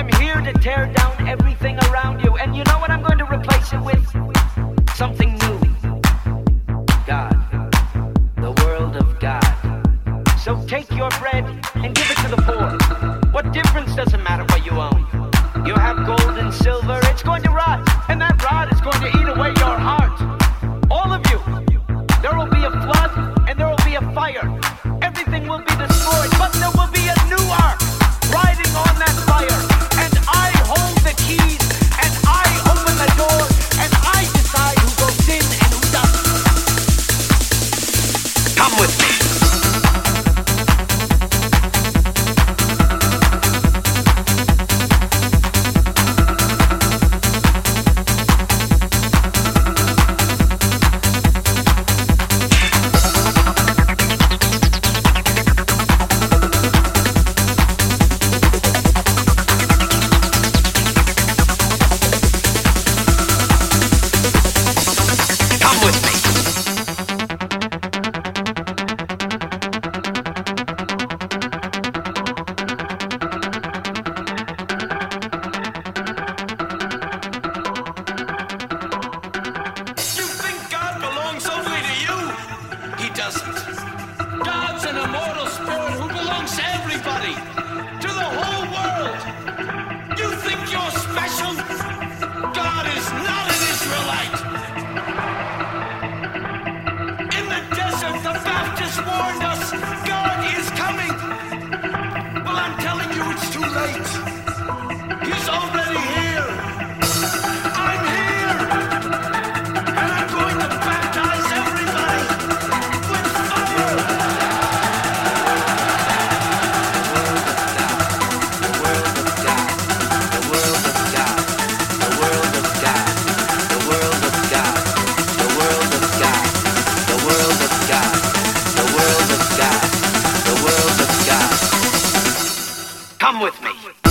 I'm here to tear down everything around you. And you know what I'm going to replace it with? Something new. God. The world of God. So take your bread and give it to the poor. What difference does it matter what you own? You have gold and silver, it's going to rot. And that rot is going to eat away your heart. All of you. There will be a flood and there will be a fire. Everything will be destroyed, but there will be a new ark riding on that fire. And I hold the keys and I open the door and I decide who goes in and who doesn't. Come with me. Come with me.